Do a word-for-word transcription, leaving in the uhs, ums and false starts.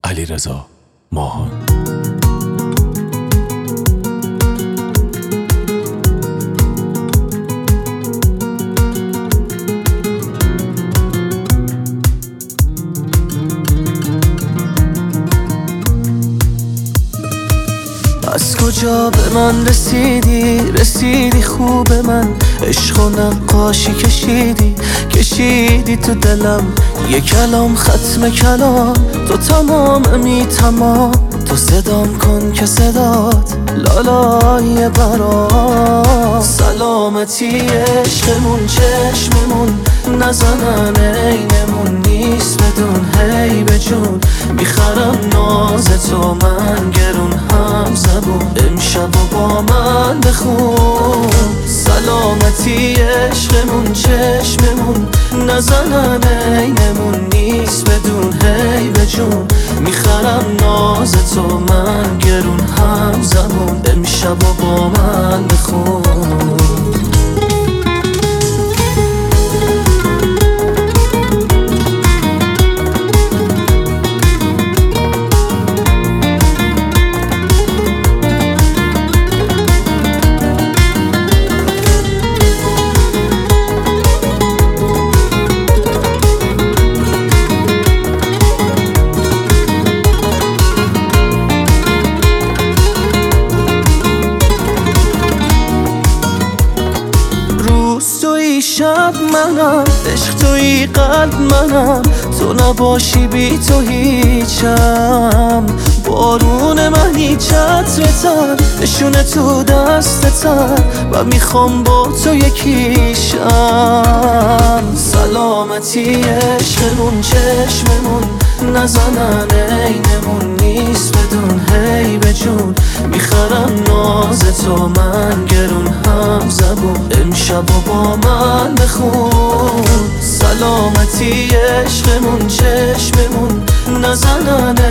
علیرضا ماهان. از کجا به من رسیدی رسیدی خوب من، عشق و نقاشی کشیدی کشیدی تو دلم، یه کلام ختم کلام تو تمام می تمام، تو صدام کن که صدات لالای برام. سلامتی عشقمون چشممون نزنن عینمون نیست بدون هی به جون، میخرم ناز تو من گرون هم زبون، امشب و با من بخون. سلامتی عشقمون چشممون نزنن عینمون نیست بدون هی به جون، میخرم ناز تو من گرون هم زبون، امشب و با من بخون. شب منم عشق توی قلب منم، تو نباشی بی تو هیچم، بارون منی چترتن نشونه تو دستتن و میخوام با تو یکیشم. سلامتی عشقمون چشممون نزنن عینمون نیست بدون هی به جون، میخرم ناز تو من گرون هم زبون، امشب و با من بخون. سلامتی عشقمون چشممون نزنن